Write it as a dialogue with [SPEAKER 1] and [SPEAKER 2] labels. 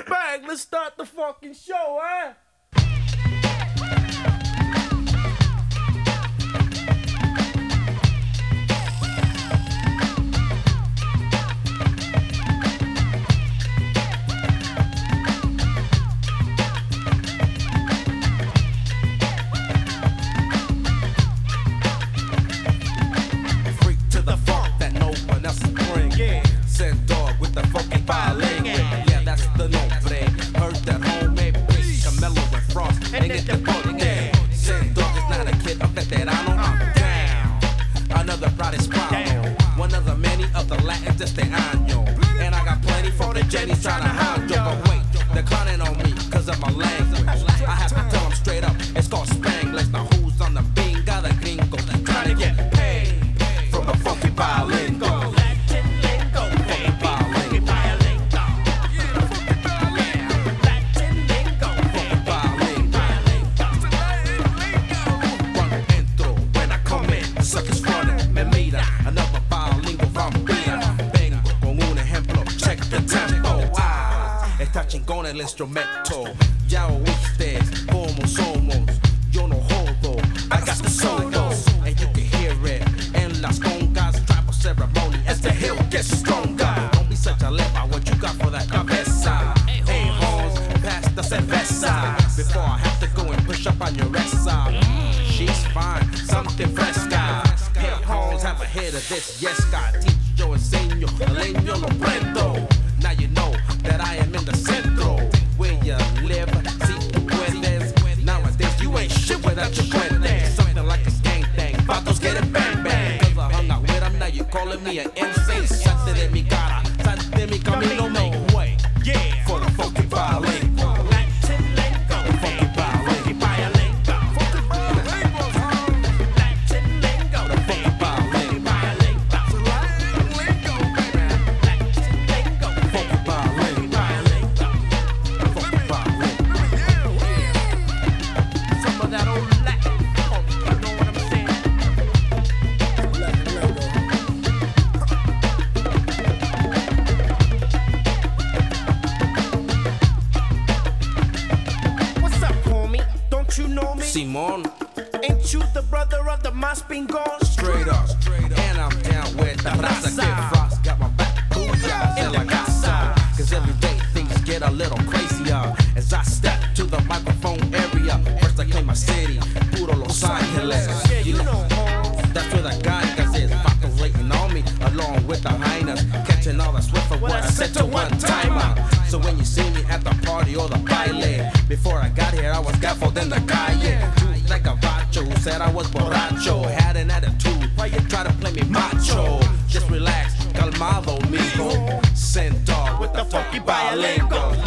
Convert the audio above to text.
[SPEAKER 1] bang. Let's start the fucking show, eh?
[SPEAKER 2] Send dog with the funky violin. Yeah, that's the nombre. Heard that homemade beat, Camelo and Frost. And get the bug down. Send dog is not a kid, a veterano. I'm down. Another pride is proud. One of the many of the Latins este año. And I got plenty for the Jennies trying to hound you. But wait, they're clowning on me cause of my language. I have to tell them straight up, it's called Spanglish. Now who's on the bean? Got a gringo trying to get paid from a funky violin. Con el instrumento, ya oíste como somos. Yo no jodo, I got the solo, and you can hear it in las congas. Tribal ceremony as the hill gets stronger. Don't be such a leper, what you got for that cabeza? Hey, hoes, pass the cerveza before I have to go and push up on your esa. She's fine, something fresca. Hey, hoes, have a hit of this. Yes, God, teach yo enseño, el leño lo prendo. Now you know that I am in the centro where you live. Si tú puedes. Nowadays you ain't shit without your puedes. Something like a gang thing. Vatos get it bang bang. Cause I hung out with him, now you calling me an insane. Salte de mi cara, salte de mi camino, make way. Yeah, for the funky violin. Simon,
[SPEAKER 1] ain't you the brother of the Mas Pingon?
[SPEAKER 2] Straight up, and I'm down with the raza. Get frost, got my back, booyah, in la casa. Cause every day things get a little crazier as I step to the microphone area. First I claim my city, puro Los Angeles.
[SPEAKER 1] Yeah, you know,
[SPEAKER 2] that's where the gangas is. Vatos waiting on me, along with the hyenas, catching all the swift of what I said to one timer. So when you see me at the party or the baile, before I got here I was gaffled in the calle. Like a vacho who said I was borracho, had an attitude. Why you try to play me macho? Just relax, calmado, mijo. Send dog with the funky violin.